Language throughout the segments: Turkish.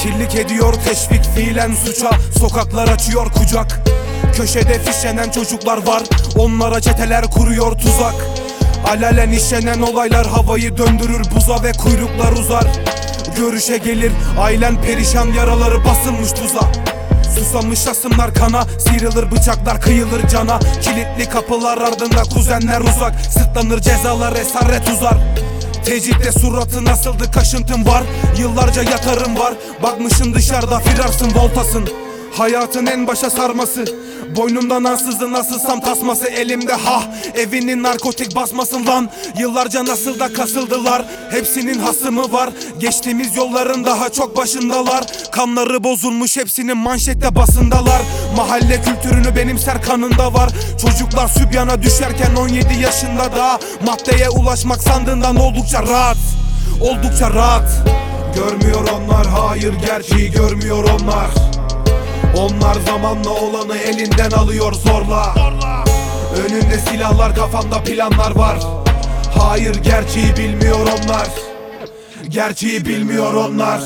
Teşvikçilik ediyor teşvik fiilen suça. Sokaklar açıyor kucak. Köşede fişlenen çocuklar var, onlara çeteler kuruyor tuzak. Alalen işlenen olaylar havayı döndürür buza ve kuyruklar uzar. Görüşe gelir ailen perişan, yaraları basılmış tuza. Susamış asımlar kana, sıyrılır bıçaklar, kıyılır cana. Kilitli kapılar ardında kuzenler uzak, sırtlanır cezalar, esaret uzar. Tecritte suratı nasıldı, kaşıntın var, yıllarca yatarım var. Bakmışın dışarıda firarsın, voltasın. Hayatın en başa sarması, boynumdan ansızın nasılsam tasması. Elimde evinin narkotik basmasın lan. Yıllarca nasıl da kasıldılar, hepsinin hasımı var. Geçtiğimiz yolların daha çok başındalar. Kanları bozulmuş, hepsinin manşette basındalar. Mahalle kültürünü benimser, kanında var. Çocuklar sübyana düşerken 17 yaşında daha maddeye ulaşmak sandığından oldukça rahat. Oldukça rahat. Görmüyor onlar, hayır gerçeği görmüyor onlar. Onlar zamanla olanı elinden alıyor zorla. Önünde silahlar, kafanda planlar var. Hayır gerçeği bilmiyor onlar. Gerçeği bilmiyor onlar.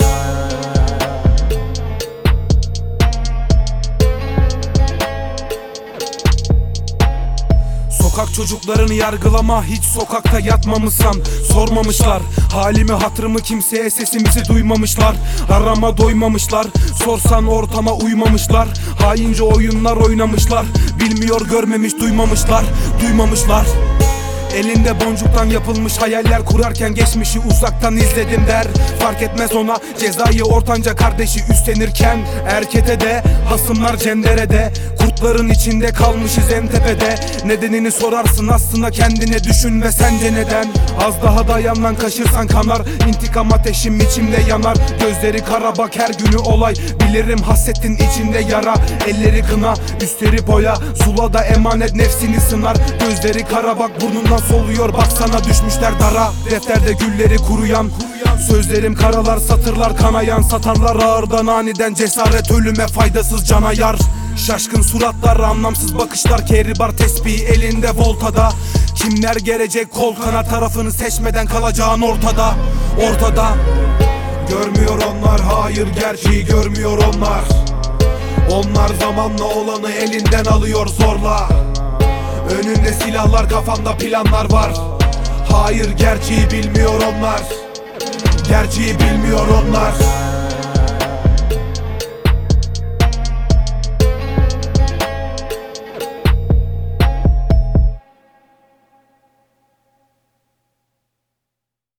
Sokak çocuklarını yargılama, hiç sokakta yatmamışsan. Sormamışlar halimi hatırımı, kimseye sesimizi duymamışlar. Arama doymamışlar, sorsan ortama uymamışlar. Haince oyunlar oynamışlar, bilmiyor görmemiş duymamışlar. Duymamışlar. Elinde boncuktan yapılmış hayaller kurarken geçmişi uzaktan izledim der. Fark etmez ona cezayı ortanca kardeşi üstlenirken. Erkete de hasımlar cenderede, kurtların içinde kalmışız en tepede. Nedenini sorarsın aslında kendine düşün ve sence neden? Az daha dayandan kaşırsan kanar, intikam ateşim içimde yanar. Gözleri kara bak her günü olay, bilirim hasretin içinde yara. Elleri kına üstleri boya, zulada emanet nefsini sınar. Gözleri kara bak burnundan soluyor, baksana düşmüşler dara. Defterde gülleri kuruyan, sözlerim karalar satırlar kanayan. Satarlar ağırdan aniden cesaret, ölüme faydasız cana yar. Şaşkın suratlar, anlamsız bakışlar, kehribar tesbih elinde voltada. Kimler gelecek kol kanat, tarafını seçmeden kalacağın ortada. Ortada. Görmüyor onlar, hayır gerçeği görmüyor onlar. Onlar zamanla olanı elinden alıyor zorla. Önünde silahlar, kafanda planlar var. Hayır gerçeği bilmiyor onlar. Gerçeği bilmiyor onlar.